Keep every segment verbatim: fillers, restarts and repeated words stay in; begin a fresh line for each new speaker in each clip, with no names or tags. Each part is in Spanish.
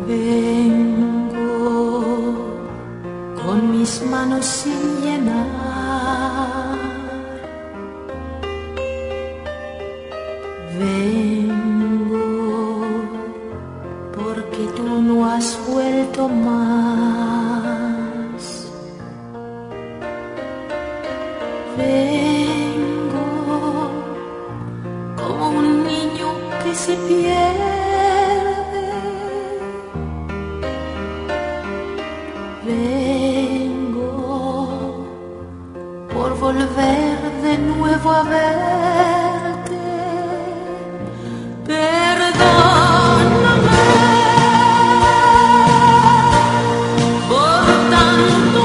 Vengo con mis manos sin llenar. Vengo porque tú no has vuelto más. Vengo como un niño que se pierde. Vengo por volver de nuevo a verte. Perdóname por tanto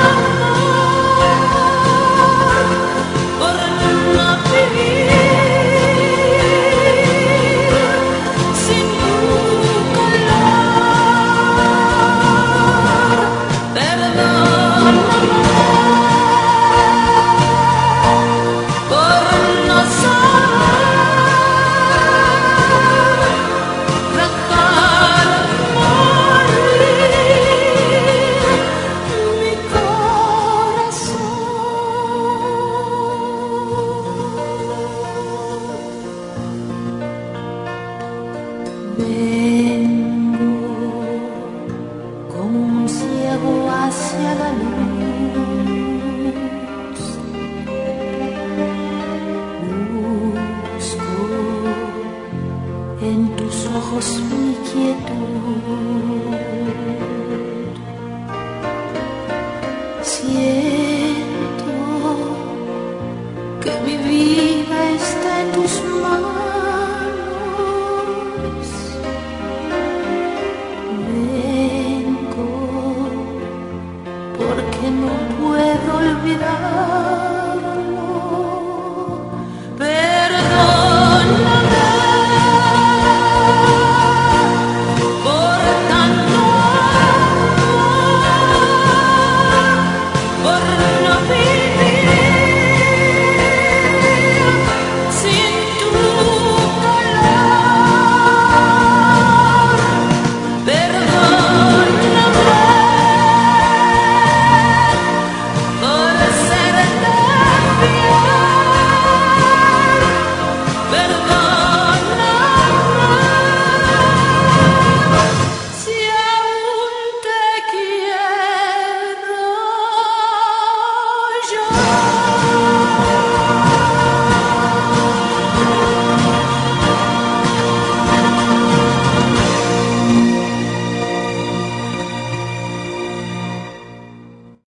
amor, por no vivir sin tu color. Perdóname por no saber tratar morir mi corazón. Vengo como un ciego hacia la luz. Busco en tus ojos mi quietud.